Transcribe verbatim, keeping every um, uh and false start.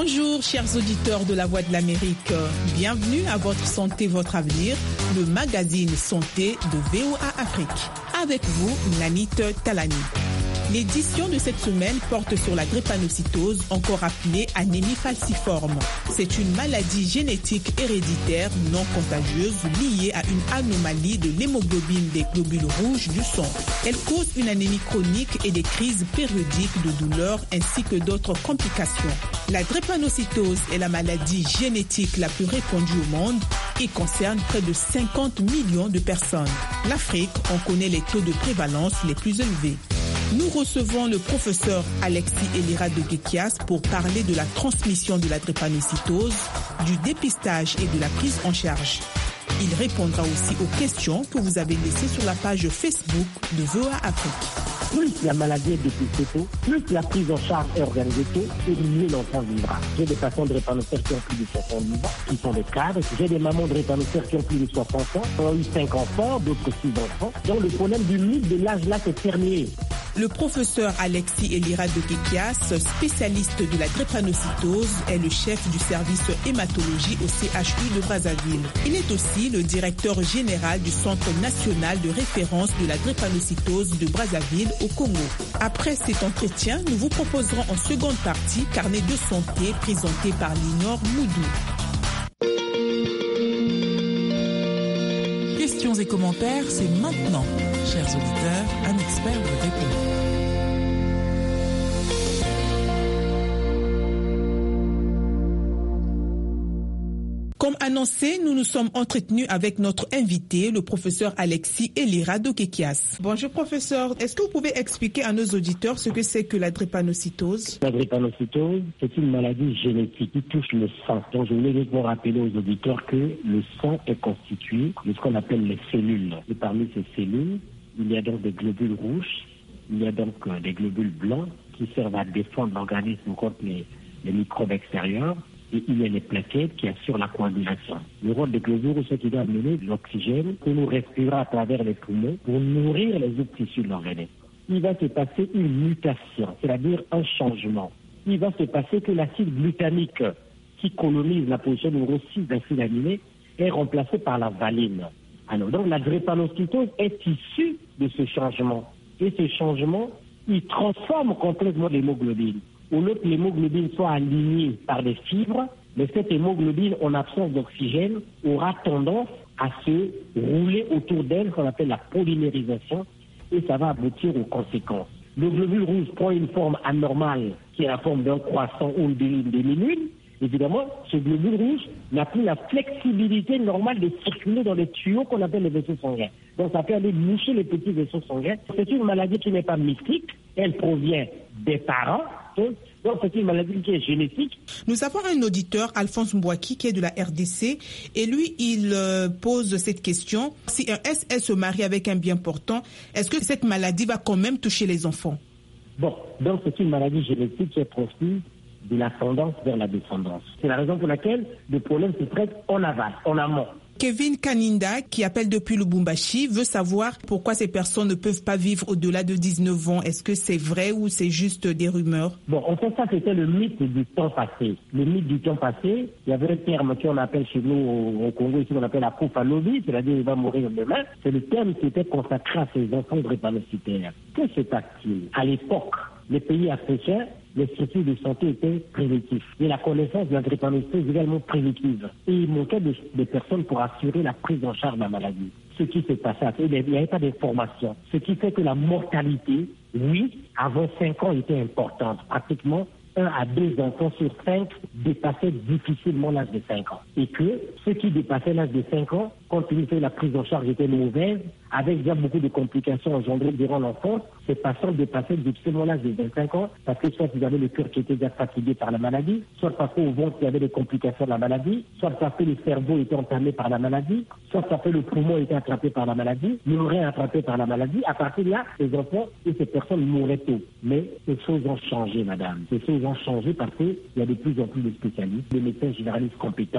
Bonjour chers auditeurs de la Voix de l'Amérique, bienvenue à Votre Santé, Votre Avenir, le magazine Santé de V O A Afrique. Avec vous, Nanit Talani. L'édition de cette semaine porte sur la drépanocytose, encore appelée anémie falciforme. C'est une maladie génétique héréditaire non contagieuse liée à une anomalie de l'hémoglobine des globules rouges du sang. Elle cause une anémie chronique et des crises périodiques de douleur ainsi que d'autres complications. La drépanocytose est la maladie génétique la plus répandue au monde et concerne près de cinquante millions de personnes. L'Afrique en connaît les taux de prévalence les plus élevés. Nous recevons le professeur Alexis Elira de Gekias pour parler de la transmission de la drépanocytose, du dépistage et de la prise en charge. Il répondra aussi aux questions que vous avez laissées sur la page Facebook de V O A Afrique. Plus la maladie est dépistée tôt, plus la prise en charge est organisée tôt, et mieux l'enfant vivra. J'ai des patients de drépanocytaires qui ont plus de soixante-dix ans, qui sont des cadres. J'ai des mamans de drépanocytaires qui ont plus de soixante ans, qui ont eu cinq enfants, d'autres six enfants. Donc le problème du mythe de l'âge là, c'est terminé. Le professeur Alexis Elira de Gekias, spécialiste de la drépanocytose, est le chef du service hématologie au C H U de Brazzaville. Il est aussi le directeur général du Centre national de référence de la drépanocytose de Brazzaville au Congo. Après cet entretien, nous vous proposerons en seconde partie Carnet de santé présenté par Linor Moudou. Questions et commentaires, c'est maintenant. Chers auditeurs, un expert vous répond. Comme annoncé, nous nous sommes entretenus avec notre invité, le professeur Alexis Elira de Gekias. Bonjour professeur, est-ce que vous pouvez expliquer à nos auditeurs ce que c'est que la drépanocytose? La drépanocytose, c'est une maladie génétique qui touche le sang. Donc je voulais uniquement rappeler aux auditeurs que le sang est constitué de ce qu'on appelle les cellules. Et parmi ces cellules, il y a donc des globules rouges, il y a donc euh, des globules blancs qui servent à défendre l'organisme contre les, les microbes extérieurs. Et il y a les plaquettes qui assurent la coagulation. Le rôle des globules rouges, c'est qu'il doit amener de l'oxygène que nous respirons à travers les poumons pour nourrir les autres tissus de l'organisme. Il va se passer une mutation, c'est-à-dire un changement. Il va se passer que l'acide glutamique qui colonise la position numéro six d'acide aminé est remplacé par la valine. Alors donc la drépanocytose est issue de ce changement. Et ce changement, il transforme complètement l'hémoglobine. Au lieu que l'hémoglobine soit alignée par des fibres, mais cette hémoglobine, en absence d'oxygène, aura tendance à se rouler autour d'elle, qu'on appelle la polymérisation, et ça va aboutir aux conséquences. Le globule rouge prend une forme anormale, qui est la forme d'un croissant ou d'une demi-lune. Évidemment, ce globule rouge n'a plus la flexibilité normale de circuler dans les tuyaux qu'on appelle les vaisseaux sanguins. Donc ça peut aller boucher les petits vaisseaux sanguins. C'est une maladie qui n'est pas mystique, elle provient des parents. Donc c'est une maladie qui est génétique. Nous avons un auditeur, Alphonse Mbouaki, qui est de la R D C, et lui, il euh, pose cette question. Si un S S se marie avec un bien portant, est-ce que cette maladie va quand même toucher les enfants? Bon, donc c'est une maladie génétique qui est transmise de l'ascendance vers la descendance. C'est la raison pour laquelle le problème se traite en aval, en amont. Kevin Kaninda, qui appelle depuis Lubumbashi, veut savoir pourquoi ces personnes ne peuvent pas vivre au-delà de dix-neuf ans. Est-ce que c'est vrai ou c'est juste des rumeurs? Bon, en fait, ça, c'était le mythe du temps passé. Le mythe du temps passé, il y avait un terme qu'on appelle chez nous au, au Congo, ici, on appelle la prophanosie, c'est-à-dire il va mourir demain. C'est le terme qui était consacré à ces enfants drépanocytaires. Que se passe-t-il? À l'époque, les pays africains, les structures de santé étaient préventifs. Et la connaissance de la drépanocytose est également préventive. Et il manquait de, de personnes pour assurer la prise en charge de la maladie. Ce qui s'est passé, il n'y avait pas d'information. Ce qui fait que la mortalité, oui, avant cinq ans, était importante. Pratiquement un à deux enfants sur cinq dépassaient difficilement l'âge de cinq ans. Et que ceux qui dépassaient l'âge de cinq ans, compte tenu que la prise en charge était mauvaise, avec déjà beaucoup de complications engendrées durant l'enfance, ces patients dépassaient difficilement l'âge de vingt-cinq ans parce que soit ils avaient le cœur qui était déjà fatigué par la maladie, soit parce qu'au ventre il y avait des complications de la maladie, soit parce que le cerveau était entamé par la maladie, soit parce que le poumon était attrapé par la maladie, l'oreille attrapé par la maladie. À partir de là, ces enfants et ces personnes mouraient tôt. Mais ces choses ont changé, madame. Ces choses ont changé parce qu'il y a de plus en plus de spécialistes, de médecins généralistes compétents